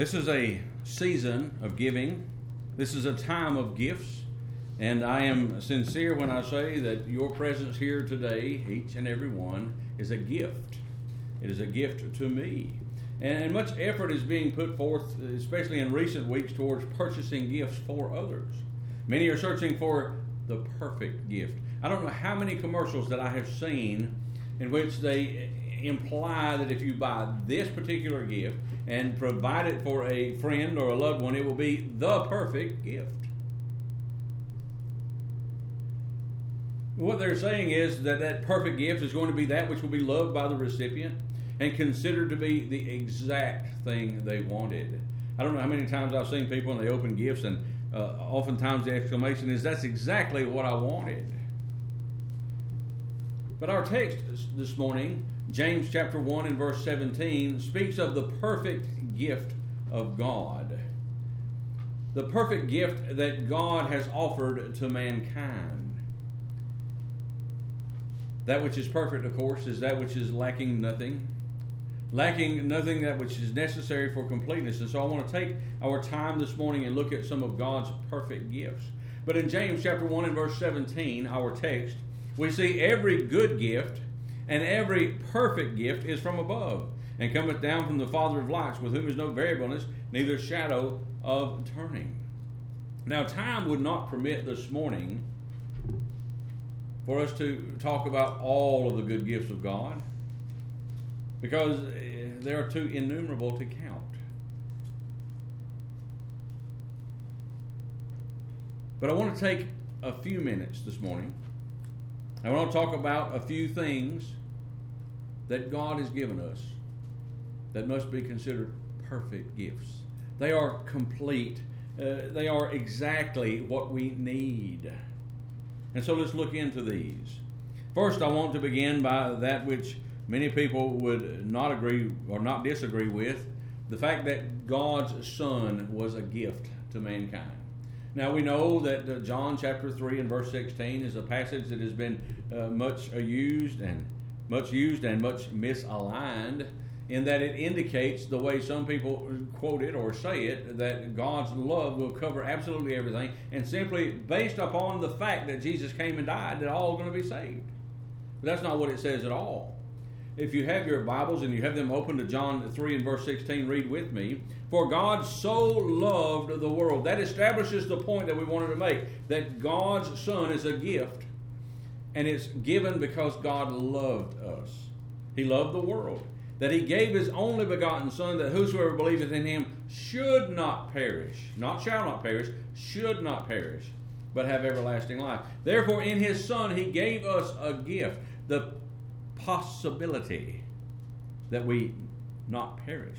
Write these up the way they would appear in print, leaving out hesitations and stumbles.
This is a season of giving. This is a time of gifts. And I am sincere when I say that your presence here today, each and every one, is a gift. It is a gift to me. And much effort is being put forth, especially in recent weeks, towards purchasing gifts for others. Many are searching for the perfect gift. I don't know how many commercials that I have seen in which they imply that if you buy this particular gift and provide it for a friend or a loved one, it will be the perfect gift. What they're saying is that that perfect gift is going to be that which will be loved by the recipient and considered to be the exact thing they wanted. I don't know how many times I've seen people and they open gifts and oftentimes the exclamation is, "That's exactly what I wanted." But our text this morning, James chapter 1 and verse 17, speaks of the perfect gift of God. The perfect gift that God has offered to mankind. That which is perfect, of course, is that which is lacking nothing. Lacking nothing that which is necessary for completeness. And so I want to take our time this morning and look at some of God's perfect gifts. But in James chapter 1 and verse 17, our text, we see every good gift and every perfect gift is from above, and cometh down from the Father of lights, with whom is no variableness, neither shadow of turning. Now, time would not permit this morning for us to talk about all of the good gifts of God, because they are too innumerable to count. But I want to take a few minutes this morning. I want to talk about a few things that God has given us that must be considered perfect gifts. They are complete. They are exactly what we need. And so let's look into these. First, I want to begin by that which many people would not agree or not disagree with, the fact that God's Son was a gift to mankind. Now we know that John chapter 3 and verse 16 is a passage that has been much used and much misaligned, in that it indicates, the way some people quote it or say it, that God's love will cover absolutely everything, and simply based upon the fact that Jesus came and died, that all are going to be saved. But that's not what it says at all. If you have your Bibles and you have them open to John 3 and verse 16, read with me. For God so loved the world. That establishes the point that we wanted to make, that God's Son is a gift, and it's given because God loved us. He loved the world, that He gave His only begotten Son, that whosoever believeth in Him should not perish, not shall not perish, should not perish, but have everlasting life. Therefore in His Son He gave us a gift, the possibility that we not perish.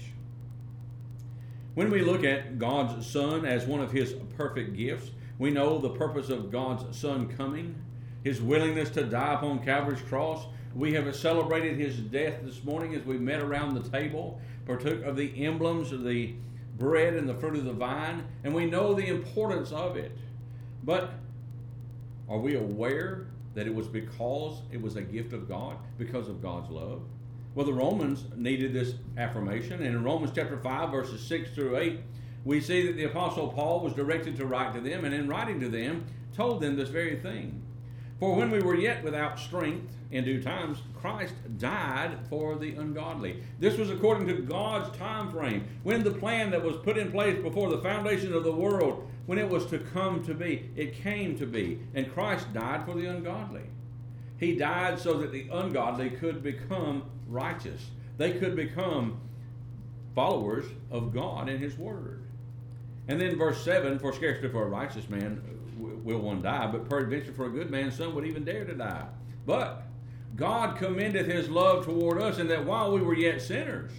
When we look at God's Son as one of His perfect gifts, we know the purpose of God's Son coming, His willingness to die upon Calvary's cross. We have celebrated His death this morning as we met around the table, partook of the emblems of the bread and the fruit of the vine, and we know the importance of it. But are we aware that it was because it was a gift of God, because of God's love? Well, the Romans needed this affirmation, and in Romans chapter 5, verses 6 through 8, we see that the Apostle Paul was directed to write to them, and in writing to them, told them this very thing. For when we were yet without strength, in due times, Christ died for the ungodly. This was according to God's time frame, when the plan that was put in place before the foundation of the world, when it was to come to be, it came to be. And Christ died for the ungodly. He died so that the ungodly could become righteous. They could become followers of God and His Word. And then verse 7, for scarcely for a righteous man will one die, but peradventure for a good man some would even dare to die. But God commendeth His love toward us, in that while we were yet sinners,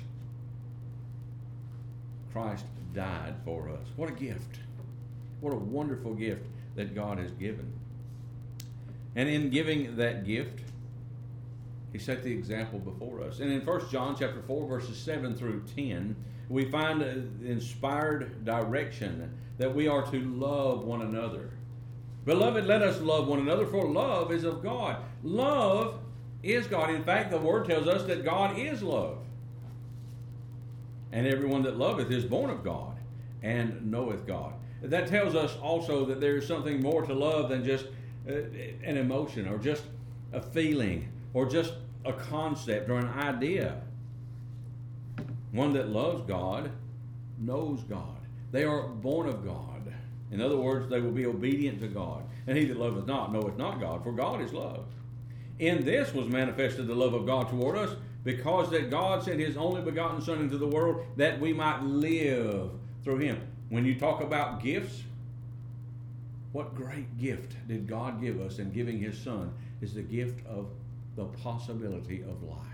Christ died for us. What a gift. What a wonderful gift that God has given. And in giving that gift, He set the example before us. And in 1 John chapter 4, verses 7 through 10, we find inspired direction that we are to love one another. Beloved, let us love one another, for love is of God. Love is God. In fact, the Word tells us that God is love. And everyone that loveth is born of God, and knoweth God. That tells us also that there is something more to love than just an emotion, or just a feeling, or just a concept, or an idea. One that loves God knows God. They are born of God. In other words, they will be obedient to God. And he that loveth not knoweth not God, for God is love. In this was manifested the love of God toward us, because that God sent his only begotten Son into the world, that we might live through him. When you talk about gifts, what great gift did God give us in giving his Son is the gift of the possibility of life.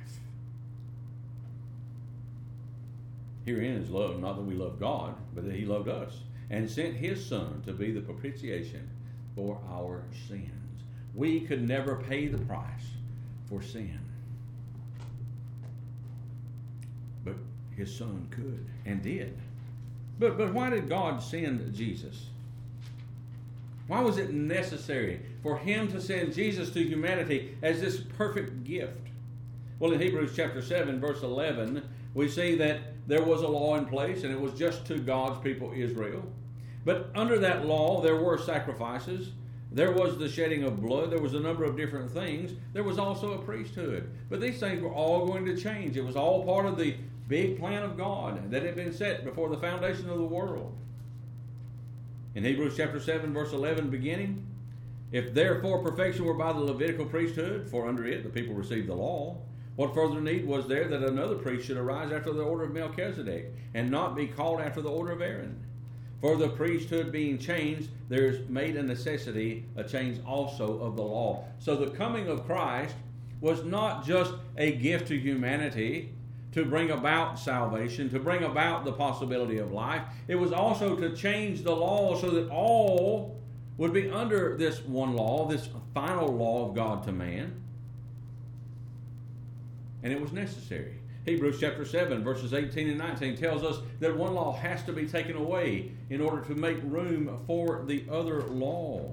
Herein is love, not that we love God, but that he loved us, and sent his Son to be the propitiation for our sins. We could never pay the price for sin, but his Son could and did. But why did God send Jesus? Why was it necessary for him to send Jesus to humanity as this perfect gift? Well, in Hebrews chapter 7, verse 11, we see that there was a law in place, and it was just to God's people Israel. But under that law, there were sacrifices. There was the shedding of blood. There was a number of different things. There was also a priesthood. But these things were all going to change. It was all part of the big plan of God that had been set before the foundation of the world. In Hebrews chapter 7, verse 11 beginning, if therefore perfection were by the Levitical priesthood, for under it the people received the law, what further need was there that another priest should arise after the order of Melchizedek, and not be called after the order of Aaron? For the priesthood being changed, there is made a necessity, a change also of the law. So the coming of Christ was not just a gift to humanity to bring about salvation, to bring about the possibility of life. It was also to change the law so that all would be under this one law, this final law of God to man. And it was necessary. Hebrews chapter 7, verses 18 and 19 tells us that one law has to be taken away in order to make room for the other law.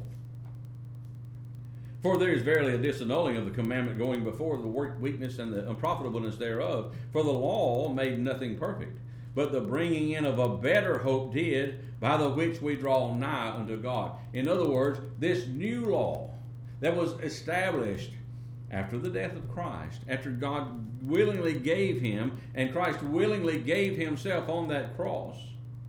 For there is verily a disannulling of the commandment going before, the weakness and the unprofitableness thereof. For the law made nothing perfect, but the bringing in of a better hope did, by the which we draw nigh unto God. In other words, this new law that was established after the death of Christ, after God willingly gave him, and Christ willingly gave himself on that cross,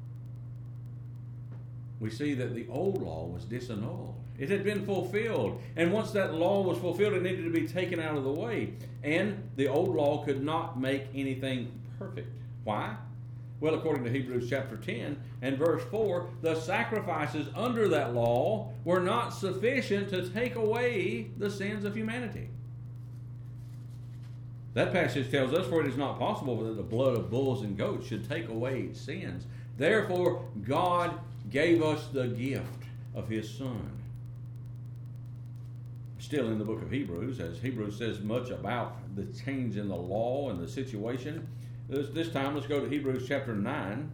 we see that the old law was disannulled. It had been fulfilled. And once that law was fulfilled, it needed to be taken out of the way. And the old law could not make anything perfect. Why? Well, according to Hebrews chapter 10 and verse 4, the sacrifices under that law were not sufficient to take away the sins of humanity. That passage tells us, for it is not possible that the blood of bulls and goats should take away sins. Therefore, God gave us the gift of his Son. Still in the book of Hebrews, as Hebrews says much about the change in the law and the situation. This time, let's go to Hebrews chapter 9,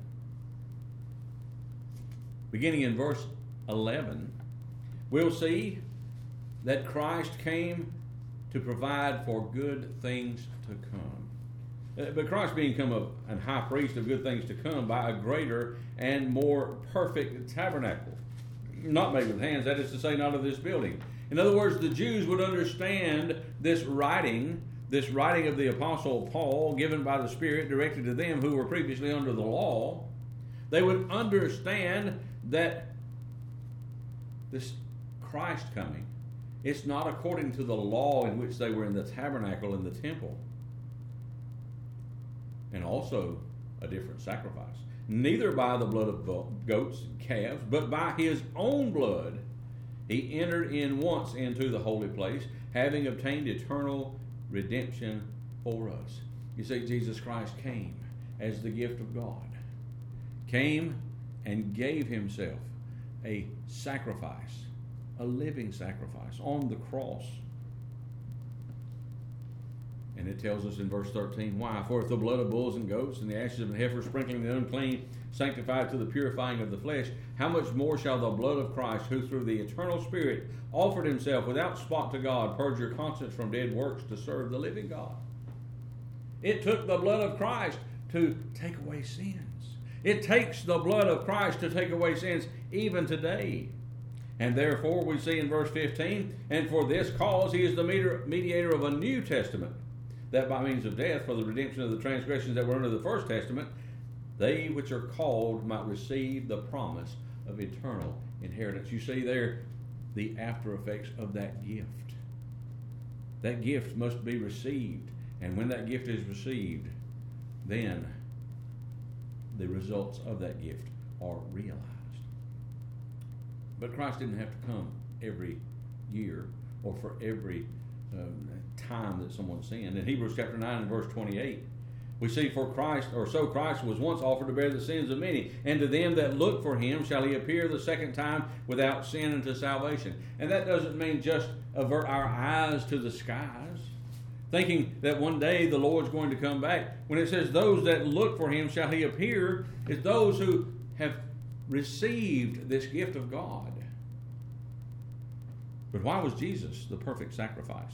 beginning in verse 11. We'll see that Christ came to provide for good things to come. But Christ being come a high priest of good things to come by a greater and more perfect tabernacle, not made with hands, that is to say, not of this building. In other words, the Jews would understand this writing of the Apostle Paul, given by the Spirit, directed to them who were previously under the law. They would understand that this Christ coming, it's not according to the law in which they were in the tabernacle in the temple, and also a different sacrifice. Neither by the blood of goats and calves, but by his own blood he entered in once into the holy place, having obtained eternal redemption for us. You see, Jesus Christ came as the gift of God, came and gave himself a sacrifice, a living sacrifice on the cross. And it tells us in verse 13 why. For if the blood of bulls and goats and the ashes of an heifer sprinkling the unclean sanctified to the purifying of the flesh, how much more shall the blood of Christ, who through the eternal Spirit offered himself without spot to God, purge your conscience from dead works to serve the living God? It took the blood of Christ to take away sins. It takes the blood of Christ to take away sins even today. And therefore we see in verse 15, and for this cause he is the mediator of a new testament, that by means of death, for the redemption of the transgressions that were under the first testament, they which are called might receive the promise of eternal inheritance. You see there the after effects of that gift. That gift must be received. And when that gift is received, then the results of that gift are realized. But Christ didn't have to come every year or for every time that someone sinned. In Hebrews chapter 9 and verse 28, we see, for Christ, or so Christ was once offered to bear the sins of many, and to them that look for him shall he appear the second time without sin unto salvation. And that doesn't mean just avert our eyes to the skies, thinking that one day the Lord's going to come back. When it says those that look for him shall he appear, it's those who have received this gift of God. But why was Jesus the perfect sacrifice?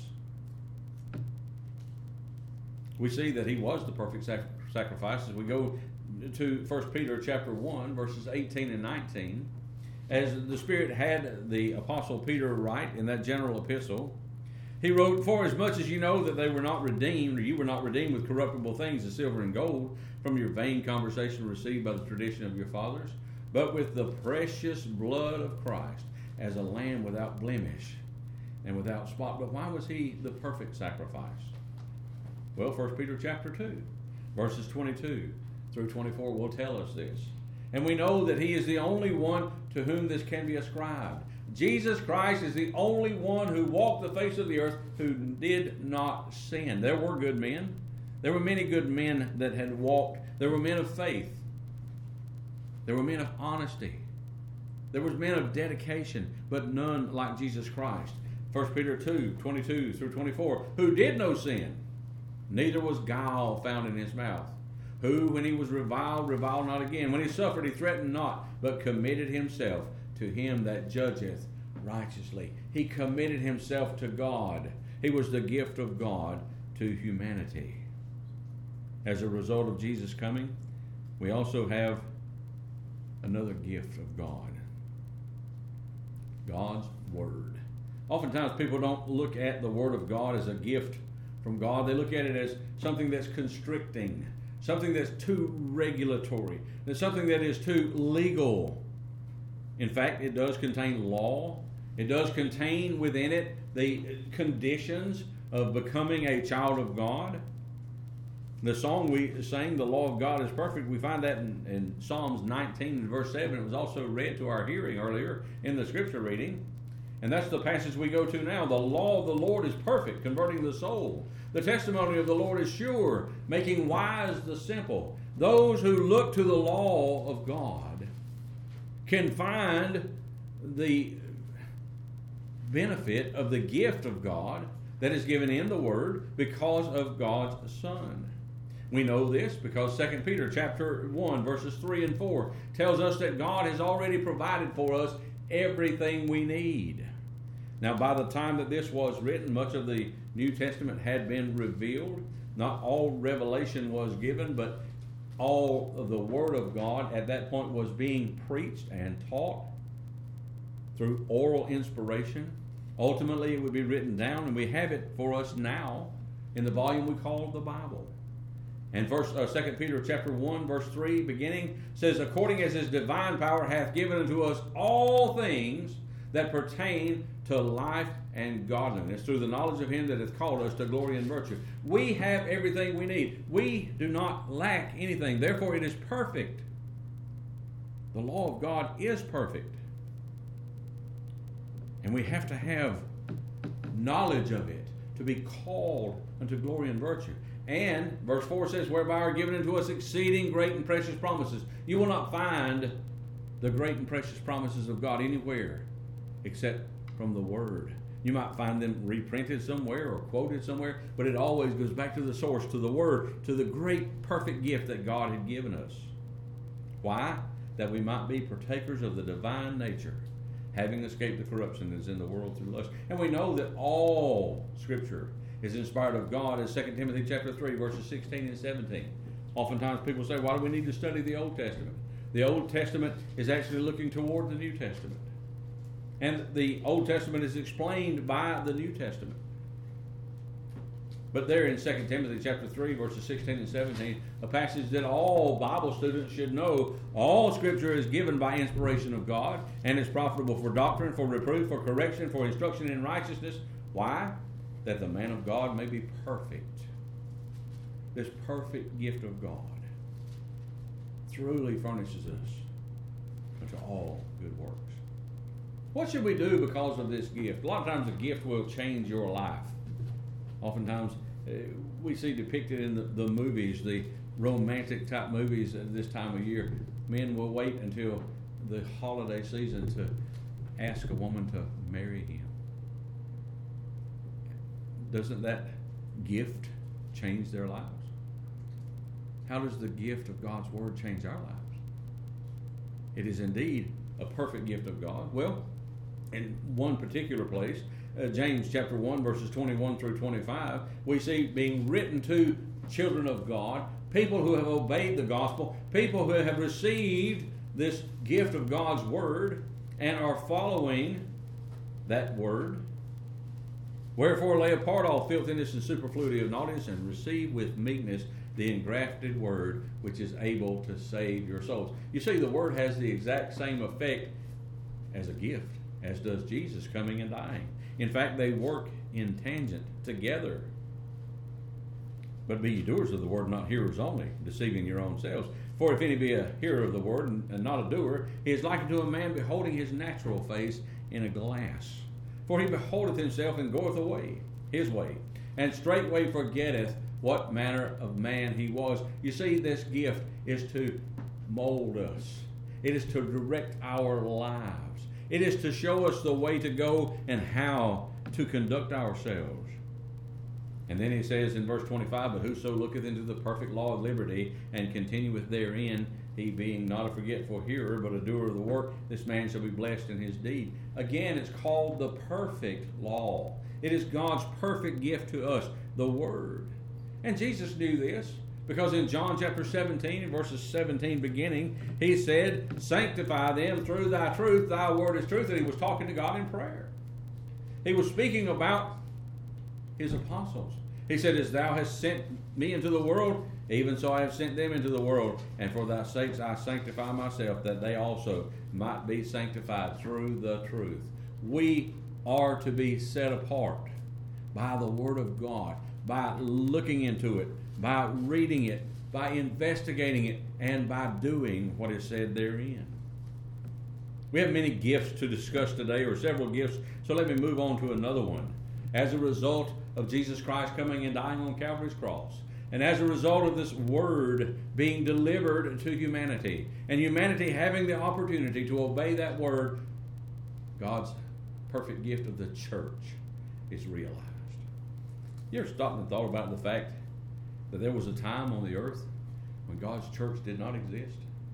We see that he was the perfect sacrifice as we go to 1 Peter chapter 1, verses 18 and 19. As the Spirit had the Apostle Peter write in that general epistle, he wrote, "For as much as you know that they were not redeemed, or you were not redeemed with corruptible things, as silver and gold, from your vain conversation received by the tradition of your fathers, but with the precious blood of Christ, as a lamb without blemish and without spot." But why was he the perfect sacrifice? Well, 1 Peter chapter 2, verses 22 through 24 will tell us this. And we know that he is the only one to whom this can be ascribed. Jesus Christ is the only one who walked the face of the earth who did not sin. There were good men. There were many good men that had walked. There were men of faith. There were men of honesty. There was men of dedication, but none like Jesus Christ. 1 Peter 2, 22 through 24, who did no sin, neither was guile found in his mouth. Who, when he was reviled not again. When he suffered, he threatened not, but committed himself to him that judgeth righteously. He committed himself to God. He was the gift of God to humanity. As a result of Jesus' coming, we also have another gift of God. God's Word. Oftentimes people don't look at the Word of God as a gift from God. They look at it as something that's constricting, something that's too regulatory, that's something that is too legal. In fact, it does contain law. It does contain within it the conditions of becoming a child of God. The song we sang, "The Law of God is Perfect," we find that in Psalms 19 and verse 7. It was also read to our hearing earlier in the scripture reading. And that's the passage we go to now. "The law of the Lord is perfect, converting the soul. The testimony of the Lord is sure, making wise the simple." Those who look to the law of God can find the benefit of the gift of God that is given in the Word because of God's Son. We know this because 2 Peter chapter 1, verses 3 and 4 tells us that God has already provided for us everything we need. Now, by the time that this was written, much of the New Testament had been revealed. Not all revelation was given, but all of the Word of God at that point was being preached and taught through oral inspiration. Ultimately, it would be written down, and we have it for us now in the volume we call the Bible. And 2 Peter chapter 1, verse 3, beginning, says, "According as his divine power hath given unto us all things that pertain to life and godliness, through the knowledge of him that hath called us to glory and virtue." We have everything we need. We do not lack anything. Therefore, it is perfect. The law of God is perfect. And we have to have knowledge of it to be called unto glory and virtue. And verse 4 says, "Whereby are given unto us exceeding great and precious promises." You will not find the great and precious promises of God anywhere except from the Word. You might find them reprinted somewhere or quoted somewhere, but it always goes back to the source, to the Word, to the great perfect gift that God had given us. Why? That we might be partakers of the divine nature, having escaped the corruption that is in the world through lust. And we know that all Scripture is inspired of God, as 2 Timothy chapter 3, verses 16 and 17 Oftentimes people say, why do we need to study the Old Testament? The Old Testament is actually looking toward the New Testament. And the Old Testament is explained by the New Testament. But there in 2 Timothy chapter 3, verses 16 and 17, a passage that all Bible students should know, all Scripture is given by inspiration of God and is profitable for doctrine, for reproof, for correction, for instruction in righteousness. Why? That the man of God may be perfect. This perfect gift of God truly furnishes us unto all good works. What should we do because of this gift? A lot of times a gift will change your life. Oftentimes we see depicted in the movies, the romantic type movies at this time of year, men will wait until the holiday season to ask a woman to marry him. Doesn't that gift change their lives? How does the gift of God's Word change our lives? It is indeed a perfect gift of God. Well, in one particular place, James chapter 1, verses 21 through 25, we see being written to children of God, people who have obeyed the gospel, people who have received this gift of God's Word and are following that Word. Wherefore lay apart all filthiness and superfluity of naughtiness, and receive with meekness the engrafted Word, which is able to save your souls. You see, the Word has the exact same effect as a gift, as does Jesus coming and dying. In fact, they work in tangent together. But be ye doers of the word, not hearers only, deceiving your own selves. For if any be a hearer of the word and not a doer, he is likened to a man beholding his natural face in a glass. For he beholdeth himself and goeth away his way, and straightway forgetteth what manner of man he was. You see, this gift is to mold us. It is to direct our lives. It is to show us the way to go and how to conduct ourselves. And then he says in verse 25, but whoso looketh into the perfect law of liberty and continueth therein, he being not a forgetful hearer, but a doer of the work, this man shall be blessed in his deed. Again, it's called the perfect law. It is God's perfect gift to us, the Word. And Jesus knew this, because in John chapter 17, verses 17 beginning, he said, sanctify them through thy truth, thy word is truth. And he was talking to God in prayer. He was speaking about his apostles. He said, as thou hast sent me into the world, even so I have sent them into the world. And for thy sakes I sanctify myself, that they also might be sanctified through the truth. We are to be set apart by the Word of God, by looking into it, by reading it, by investigating it, and by doing what is said therein. We have many gifts to discuss today, or several gifts, so let me move on to another one. As a result of Jesus Christ coming and dying on Calvary's cross, and as a result of this Word being delivered to humanity, and humanity having the opportunity to obey that Word, God's perfect gift of the church is realized. You ever stopped and thought about the fact that there was a time on the earth when God's church did not exist?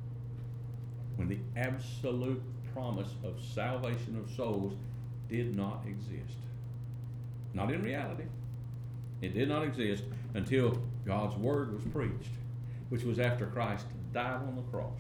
When the absolute promise of salvation of souls did not exist. Not in reality. It did not exist until God's Word was preached, which was after Christ died on the cross.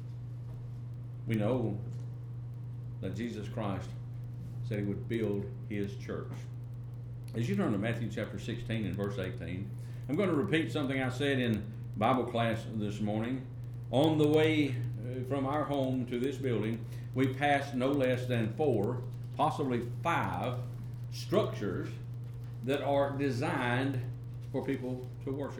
We know that Jesus Christ said he would build his church. As you turn to Matthew chapter 16 and verse 18, I'm going to repeat something I said in Bible class this morning. On the way from our home to this building, we passed no less than 4, possibly 5 structures that are designed for people to worship.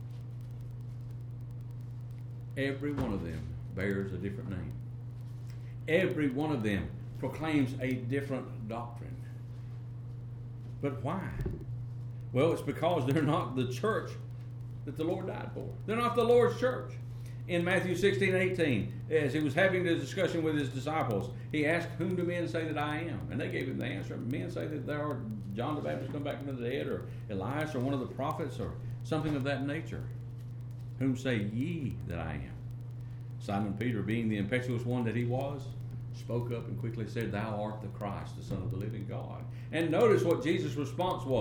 Every one of them bears a different name. Every one of them proclaims a different doctrine. But why? Well, it's because they're not the church that the Lord died for. They're not the Lord's church. In Matthew 16:18, as he was having the discussion with his disciples, he asked, whom do men say that I am? And they gave him the answer. Men say that they are John the Baptist come back from the dead, or Elias, or one of the prophets, or something of that nature. Whom say ye that I am? Simon Peter, being the impetuous one that he was, spoke up and quickly said, thou art the Christ, the Son of the living God. And notice what Jesus' response was.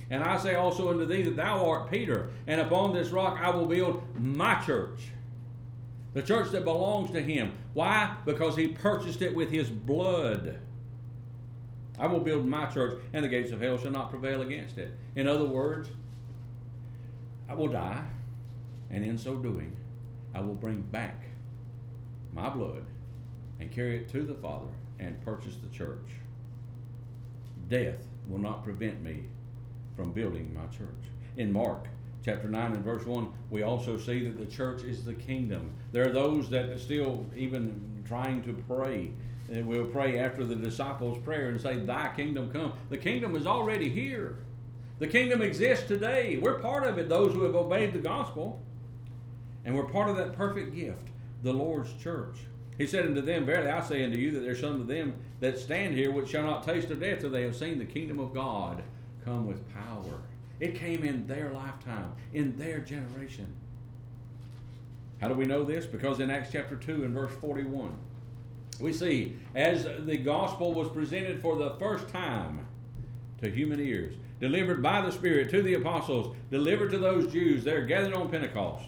And I say also unto thee that thou art Peter, and upon this rock I will build my church. The church that belongs to him. Why? Because he purchased it with his blood. I will build my church, and the gates of hell shall not prevail against it. In other words, I will die, and in so doing, I will bring back my blood and carry it to the Father and purchase the church. Death will not prevent me from building my church. In Mark chapter 9 and verse 1, we also see that the church is the kingdom. There are those that are still even trying to pray. And we'll pray after the disciples' prayer and say, thy kingdom come. The kingdom is already here. The kingdom exists today. We're part of it, those who have obeyed the gospel. And we're part of that perfect gift, the Lord's church. He said unto them, verily I say unto you that there's some of them that stand here which shall not taste of death till they have seen the kingdom of God come with power. It came in their lifetime, in their generation. How do we know this? Because in Acts chapter 2 and verse 41, we see as the gospel was presented for the first time to human ears, delivered by the Spirit to the apostles, delivered to those Jews there gathered on Pentecost.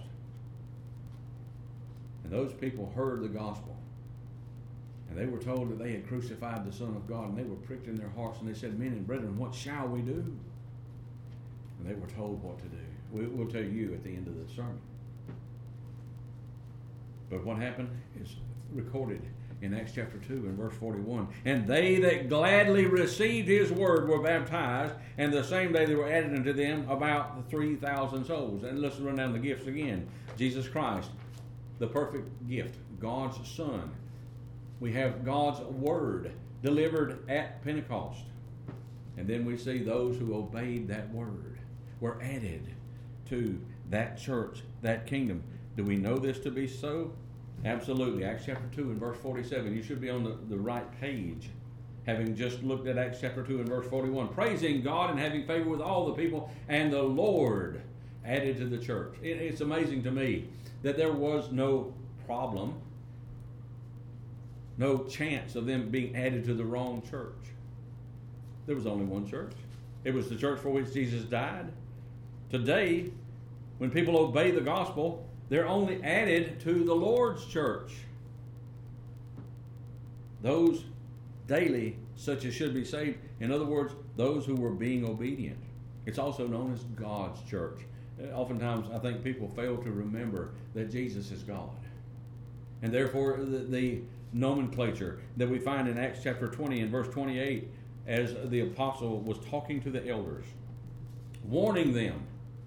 And those people heard the gospel. And they were told that they had crucified the Son of God, and they were pricked in their hearts, and they said, men and brethren, what shall we do? And they were told what to do. We'll tell you at the end of the sermon. But what happened is recorded in Acts chapter 2 and verse 41. And they that gladly received his word were baptized, and the same day there were added unto them about 3,000 souls. And let's run down the gifts again. Jesus Christ, the perfect gift, God's Son. We have God's word delivered at Pentecost. And then we see those who obeyed that word were added to that church, that kingdom. Do we know this to be so? Absolutely. Acts chapter 2 and verse 47. You should be on the right page, having just looked at Acts chapter 2 and verse 41. Praising God and having favor with all the people, and the Lord added to the church. It's amazing to me that there was no problem, no chance of them being added to the wrong church. There was only one church. It was the church for which Jesus died. Today, when people obey the gospel, they're only added to the Lord's church. Those daily, such as should be saved. In other words, those who were being obedient. It's also known as God's church. Oftentimes, I think people fail to remember that Jesus is God. And therefore, the nomenclature that we find in Acts chapter 20 and verse 28, as the apostle was talking to the elders, warning them,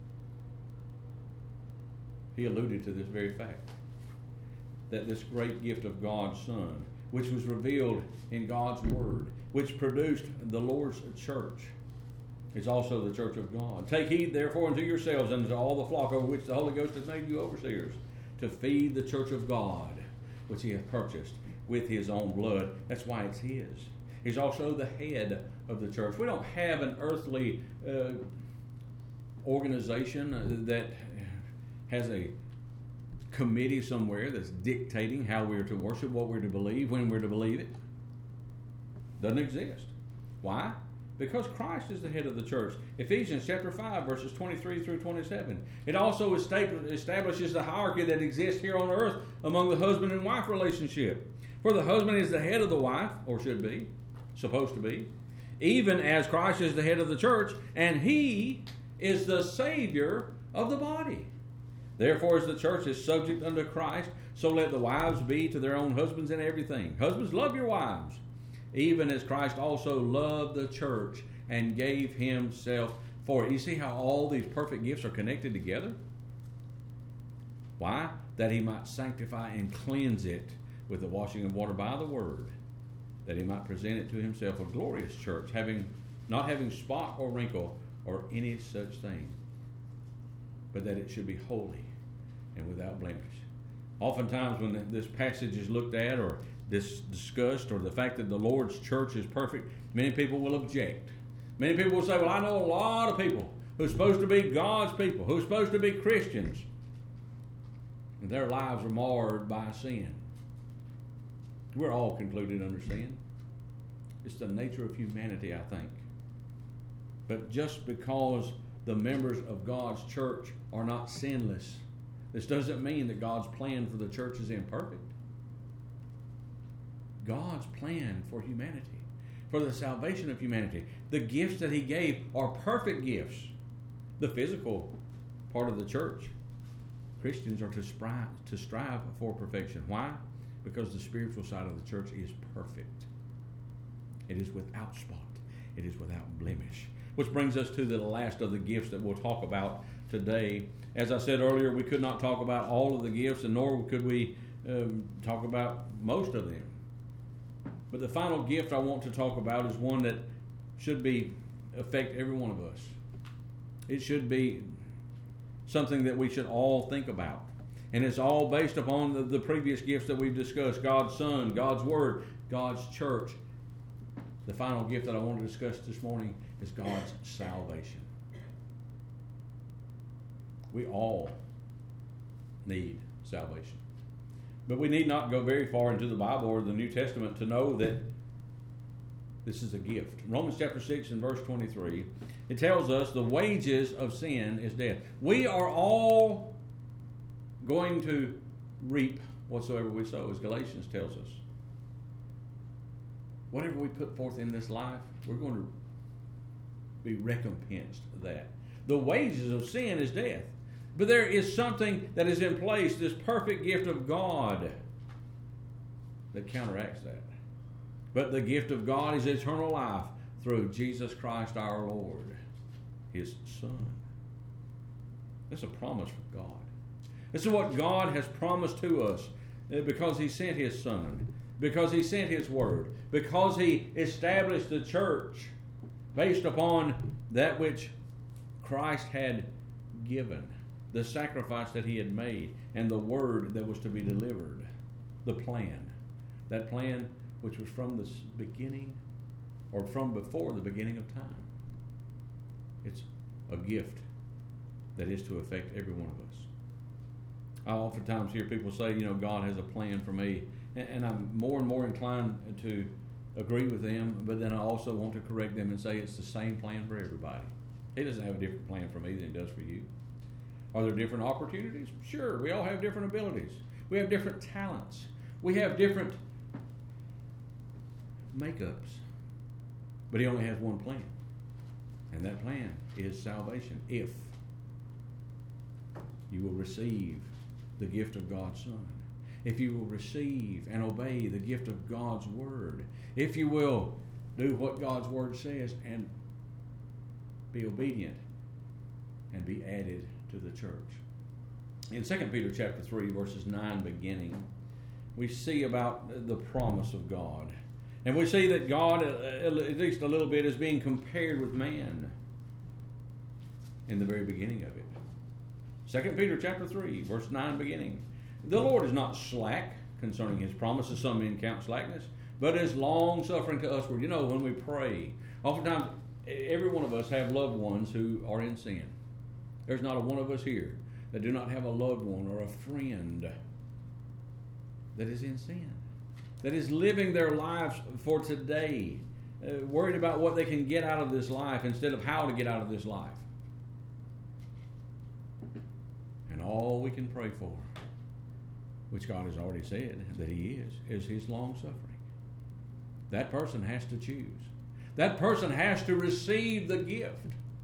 he alluded to this very fact, that this great gift of God's Son, which was revealed in God's Word, which produced the Lord's church, is also the church of God. Take heed therefore unto yourselves and to all the flock over which the Holy Ghost has made you overseers, to feed the church of God, which he hath purchased with his own blood. That's why it's his. He's also the head of the church. We don't have an earthly organization that has a committee somewhere that's dictating how we're to worship, what we're to believe, when we're to believe it. Doesn't exist. Why? Because Christ is the head of the church. Ephesians chapter 5, verses 23 through 27. It also establishes the hierarchy that exists here on earth among the husband and wife relationship. For the husband is the head of the wife, or should be, supposed to be, even as Christ is the head of the church, and he is the Savior of the body. Therefore, as the church is subject unto Christ, so let the wives be to their own husbands in everything. Husbands, love your wives, even as Christ also loved the church and gave himself for it. You see how all these perfect gifts are connected together? Why? That he might sanctify and cleanse it with the washing of water by the word, that he might present it to himself a glorious church, not having spot or wrinkle or any such thing, but that it should be holy and without blemish. Oftentimes when this passage is looked at or discussed, or the fact that the Lord's church is perfect, many people will object. Many people will say, well, I know a lot of people who are supposed to be God's people, who are supposed to be Christians, and their lives are marred by sin. We're all concluded under sin. It's the nature of humanity, I think. But just because the members of God's church are not sinless, this doesn't mean that God's plan for the church is imperfect. God's plan for humanity, for the salvation of humanity, the gifts that He gave are perfect gifts. The physical part of the church, Christians are to strive for perfection. Why? Because the spiritual side of the church is perfect. It is without spot. It is without blemish. Which brings us to the last of the gifts that we'll talk about today. As I said earlier, we could not talk about all of the gifts, and nor could we talk about most of them. But the final gift I want to talk about is one that should affect every one of us. It should be something that we should all think about. And it's all based upon the previous gifts that we've discussed. God's Son, God's Word, God's church. The final gift that I want to discuss this morning is God's salvation. We all need salvation. But we need not go very far into the Bible or the New Testament to know that this is a gift. Romans chapter 6 and verse 23, it tells us the wages of sin is death. We are all going to reap whatsoever we sow, as Galatians tells us. Whatever we put forth in this life, we're going to be recompensed for that. The wages of sin is death. But there is something that is in place, this perfect gift of God, that counteracts that. But the gift of God is eternal life through Jesus Christ our Lord, His Son. That's a promise from God. This is what God has promised to us because He sent His Son, because He sent His Word, because He established the church based upon that which Christ had given, the sacrifice that He had made, and the Word that was to be delivered, the plan. That plan which was from the beginning, or from before the beginning of time. It's a gift that is to affect every one of us. I oftentimes hear people say, God has a plan for me, and I'm more and more inclined to agree with them, but then I also want to correct them and say it's the same plan for everybody. He doesn't have a different plan for me than He does for you. Are there different opportunities? Sure, we all have different abilities. We have different talents. We have different makeups. But He only has one plan. And that plan is salvation. If you will receive the gift of God's Son. If you will receive and obey the gift of God's Word. If you will do what God's Word says and be obedient and be added to the church. In 2 Peter chapter 3, verses 9 beginning, we see about the promise of God. And we see that God, at least a little bit, is being compared with man in the very beginning of it. 2 Peter chapter 3, verse 9 beginning. The Lord is not slack concerning His promises, some men count slackness, but is long-suffering to usward. When we pray, oftentimes every one of us have loved ones who are in sin. There's not a one of us here that do not have a loved one or a friend that is in sin, that is living their lives for today, worried about what they can get out of this life instead of how to get out of this life. And all we can pray for, which God has already said that He is His long-suffering. That person has to choose. That person has to receive the gift.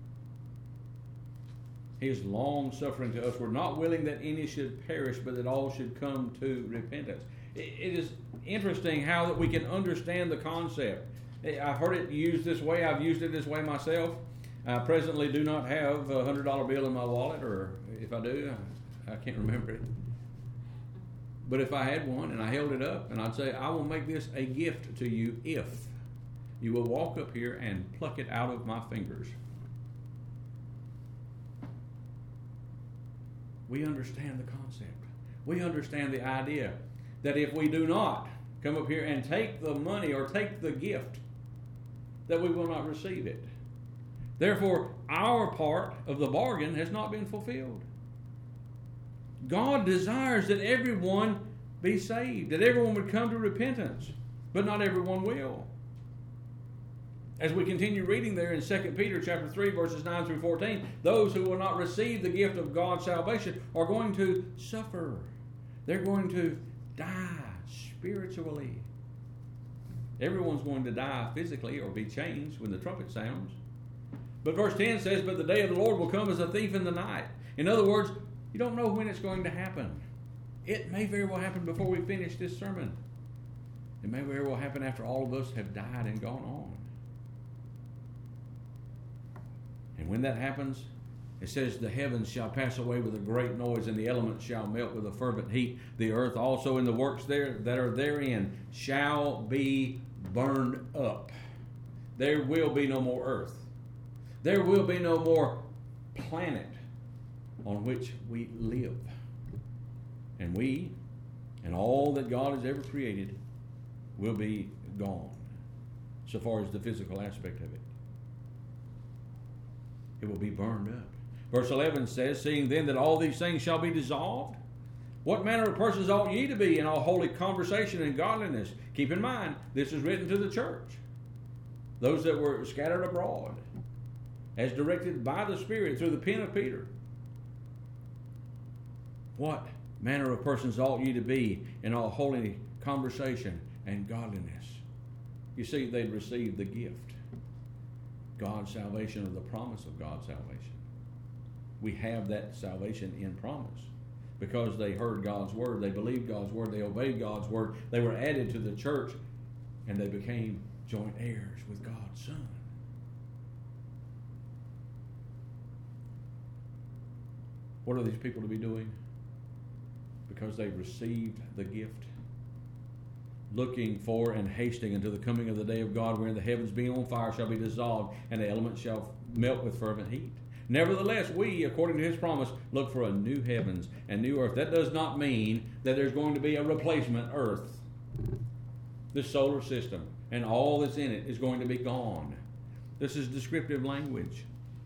He is long-suffering to us. We're not willing that any should perish, but that all should come to repentance. It is interesting how that we can understand the concept. I've heard it used this way. I've used it this way myself. I presently do not have a $100 bill in my wallet, or if I do, I can't remember it. But if I had one and I held it up and I'd say, I will make this a gift to you if you will walk up here and pluck it out of my fingers. We understand the concept. We understand the idea that if we do not come up here and take the money or take the gift, that we will not receive it. Therefore, our part of the bargain has not been fulfilled. God desires that everyone be saved, that everyone would come to repentance, but not everyone will. As we continue reading there in 2 Peter chapter 3, verses 9 through 14, those who will not receive the gift of God's salvation are going to suffer. They're going to die spiritually. Everyone's going to die physically or be changed when the trumpet sounds. But verse 10 says, but the day of the Lord will come as a thief in the night. In other words, you don't know when it's going to happen. It may very well happen before we finish this sermon. It may very well happen after all of us have died and gone on. And when that happens, it says, the heavens shall pass away with a great noise, and the elements shall melt with a fervent heat. The earth also and the works there that are therein shall be burned up. There will be no more earth. There will be no more planet on which we live. And we, and all that God has ever created, will be gone, so far as the physical aspect of it. It will be burned up. Verse 11 says, seeing then that all these things shall be dissolved, what manner of persons ought ye to be in all holy conversation and godliness? Keep in mind, this is written to the church, those that were scattered abroad, as directed by the Spirit through the pen of Peter. What manner of persons ought ye to be in all holy conversation and godliness? You see, they'd received the gift, God's salvation, or the promise of God's salvation. We have that salvation in promise because they heard God's word, they believed God's word, they obeyed God's word, they were added to the church, and they became joint heirs with God's Son. What are these people to be doing? Because they've received the gift, looking for and hasting until the coming of the day of God, wherein the heavens being on fire shall be dissolved, and the elements shall melt with fervent heat. Nevertheless, we, according to his promise, look for a new heavens and new earth. That does not mean that there's going to be a replacement earth. This solar system and all that's in it is going to be gone. This is descriptive language.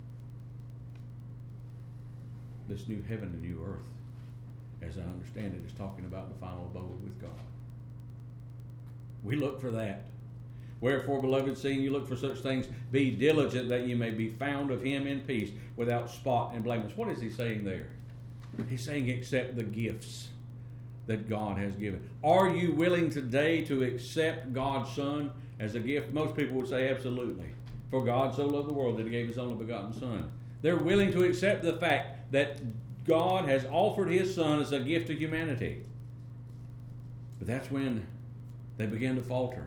This new heaven and new earth, as I understand it, is talking about the final abode with God. We look for that. Wherefore, beloved, seeing you look for such things, be diligent that you may be found of him in peace, without spot and blameless. What is he saying there? He's saying accept the gifts that God has given. Are you willing today to accept God's Son as a gift? Most people would say absolutely. For God so loved the world that he gave his only begotten Son. They're willing to accept the fact that God has offered his Son as a gift to humanity. But that's when they begin to falter.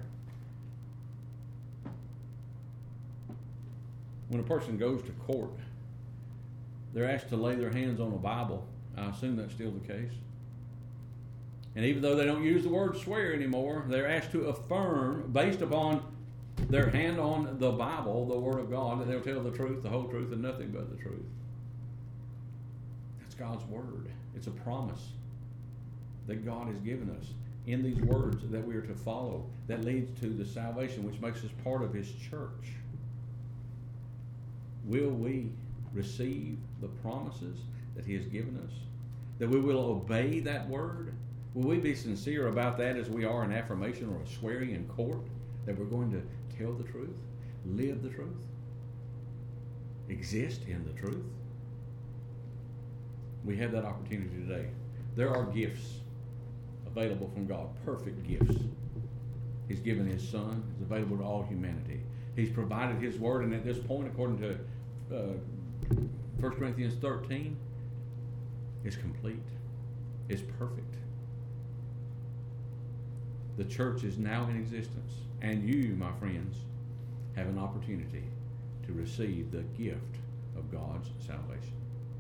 When a person goes to court, they're asked to lay their hands on a Bible. I assume that's still the case. And even though they don't use the word swear anymore, they're asked to affirm, based upon their hand on the Bible, the Word of God, that they'll tell the truth, the whole truth, and nothing but the truth. That's God's Word. It's a promise that God has given us in these words that we are to follow, that leads to the salvation, which makes us part of his church. Will we receive the promises that he has given us? That we will obey that word? Will we be sincere about that as we are an affirmation or a swearing in court? That we're going to tell the truth, live the truth, exist in the truth? We have that opportunity today. There are gifts available from God, perfect gifts. He's given his Son. It's available to all humanity. He's provided his word, and at this point, according to 1 Corinthians 13, is complete. It's perfect. The church is now in existence, and you, my friends, have an opportunity to receive the gift of God's salvation.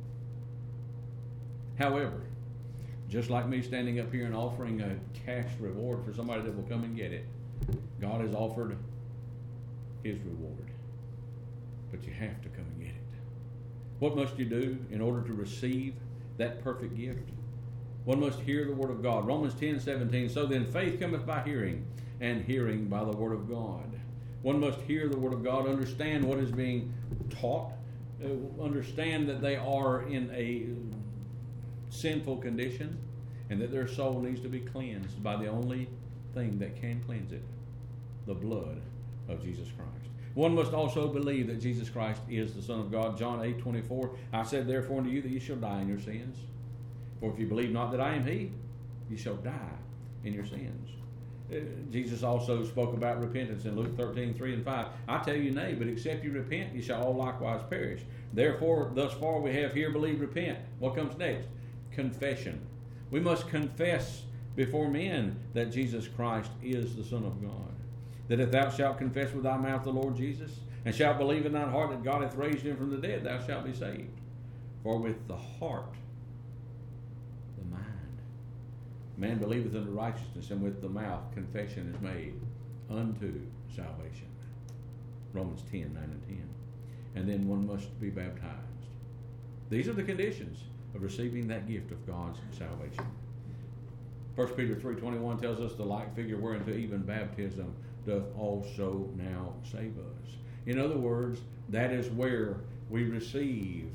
However, just like me standing up here and offering a cash reward for somebody that will come and get it, God has offered his reward. But you have to come and get it. What must you do in order to receive that perfect gift? One must hear the word of God. Romans 10:17, so then faith cometh by hearing, and hearing by the word of God. One must hear the word of God, understand what is being taught, understand that they are in a sinful condition, and that their soul needs to be cleansed by the only thing that can cleanse it, the blood of Jesus Christ. One must also believe that Jesus Christ is the Son of God. John 8:24, I said therefore unto you that you shall die in your sins. For if you believe not that I am he, you shall die in your sins. Jesus also spoke about repentance in Luke 13:3 and 5. I tell you nay, but except you repent, you shall all likewise perish. Therefore, thus far we have here believed, repent. What comes next? Confession. We must confess before men that Jesus Christ is the Son of God. That if thou shalt confess with thy mouth the Lord Jesus, and shalt believe in thine heart that God hath raised him from the dead, thou shalt be saved. For with the heart, the mind, man believeth unto righteousness, and with the mouth confession is made unto salvation. Romans 10:9 and 10. And then one must be baptized. These are the conditions of receiving that gift of God's salvation. 1 Peter 3:21 tells us the like figure whereunto even baptism doth also now save us. In other words, that is where we receive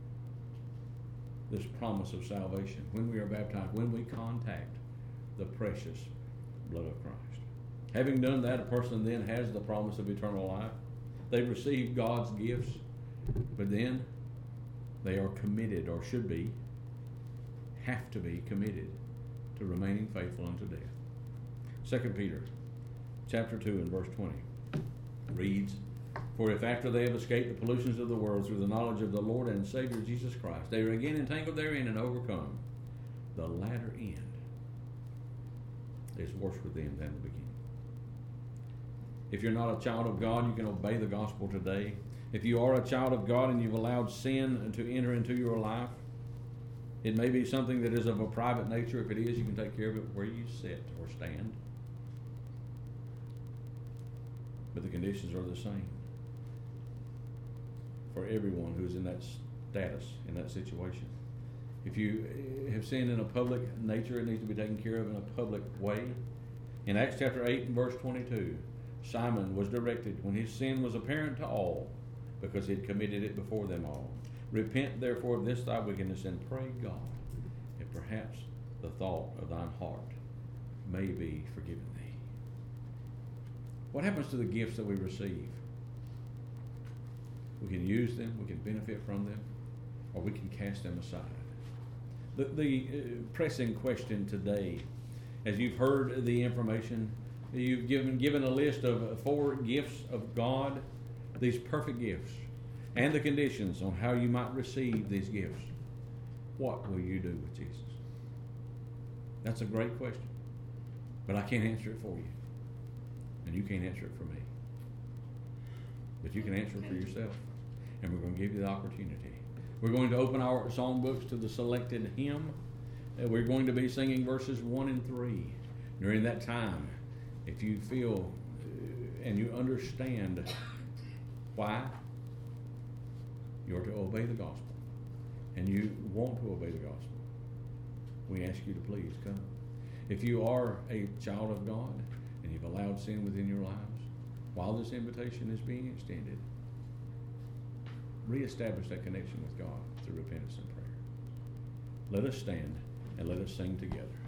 this promise of salvation. When we are baptized, when we contact the precious blood of Christ. Having done that, a person then has the promise of eternal life. They receive God's gifts, but then they are committed, or should be, have to be committed to remaining faithful unto death. 2 Peter chapter 2 and verse 20 reads, For if after they have escaped the pollutions of the world through the knowledge of the Lord and Savior Jesus Christ, they are again entangled therein and overcome, the latter end is worse with them than the beginning. If you're not a child of God, you can obey the gospel today. If you are a child of God and you've allowed sin to enter into your life, it may be something that is of a private nature. If it is, you can take care of it where you sit or stand. But the conditions are the same for everyone who is in that status, in that situation. If you have sinned in a public nature, it needs to be taken care of in a public way. In Acts chapter 8 and verse 22, Simon was directed when his sin was apparent to all, because he had committed it before them all. Repent therefore of this thy wickedness, and pray God, if perhaps the thought of thine heart may be forgiven thee. What happens to the gifts that we receive? We can use them, we can benefit from them, or we can cast them aside. The pressing question today, as you've heard the information, you've given a list of 4 gifts of God, these perfect gifts, and the conditions on how you might receive these gifts. What will you do with Jesus? That's a great question, but I can't answer it for you, and you can't answer it for me. But you can answer it for yourself, and we're going to give you the opportunity. We're going to open our songbooks to the selected hymn. We're going to be singing verses 1 and 3. During that time, if you feel and you understand why you're to obey the gospel, and you want to obey the gospel, we ask you to please come. If you are a child of God and you've allowed sin within your lives, while this invitation is being extended, reestablish that connection with God through repentance and prayer. Let us stand and let us sing together.